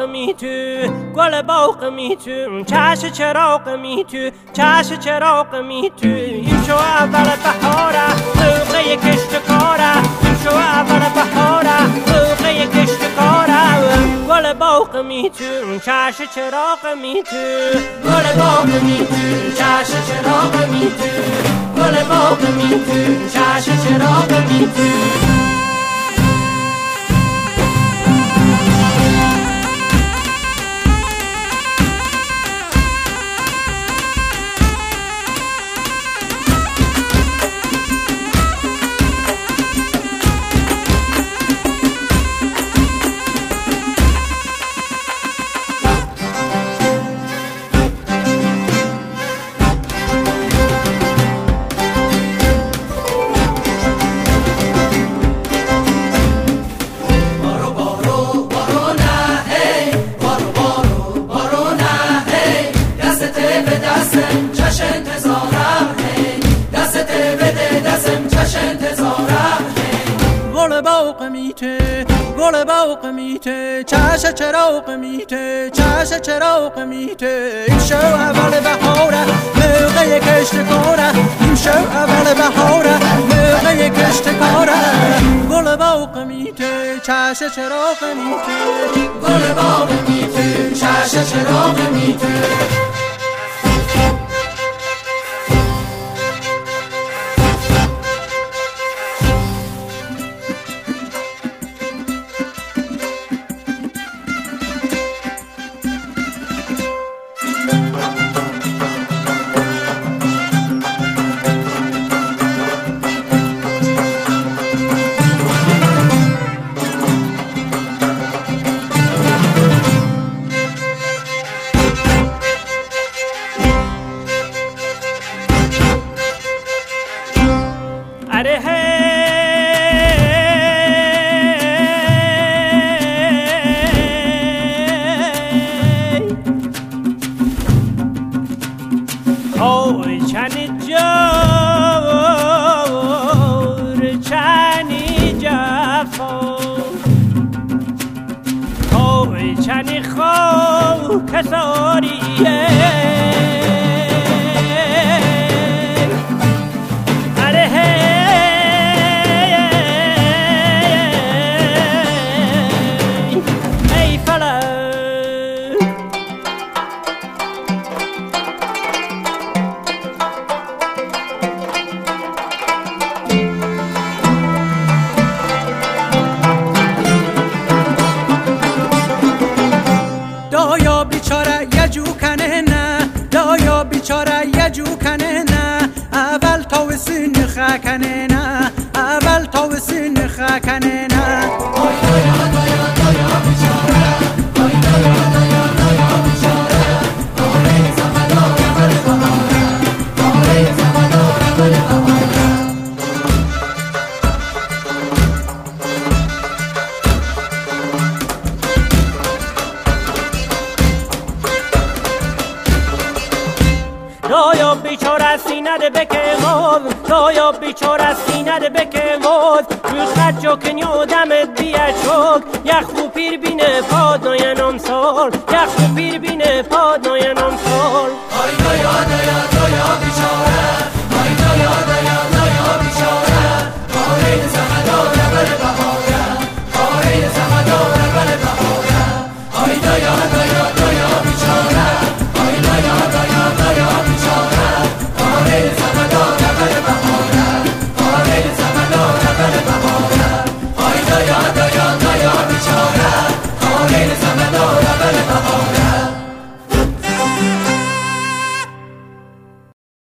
می تو گل باغ می تو چش چراغ می تو چش چراغ می تو این شو اول بهاره موقع کشت کاره این شو اول بهاره موقع کشت کاره گل باغ می تو چش چراغ می تو گل باغ می تو چش چراغ می تو گل باغ می تو چش چراغ می تو گل باغ میته چش چراغ میته چش چراغ میته این شو اول بهاره موقع کشت کاره این شو اول بهاره موقع کشت کاره گل باغ میته چش چراغ میته گل باغ میته چش چراغ میته اوی چنی جور چنی جفا اوی چنی خو کساریه بیچاره یه جو کنه نه اول تا وسین خکنه نه اول تا وسین خکنه نه آی دایا دایا دایا بیچاره آی دایا دایا دایا بیچاره آره زمانا اول بهاره آره زمانا اول بهاره دایا بیچاره سینه بکماز دایا بیچاره سینه بکماز رو خد کنی آدمت بیه چوک یخ و پیر بینه پاد ناینام سال یخ